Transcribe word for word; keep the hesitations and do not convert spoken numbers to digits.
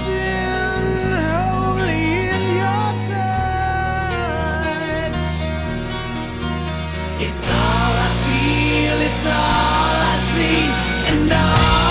dancing holy in your touch. It's all I feel, it's all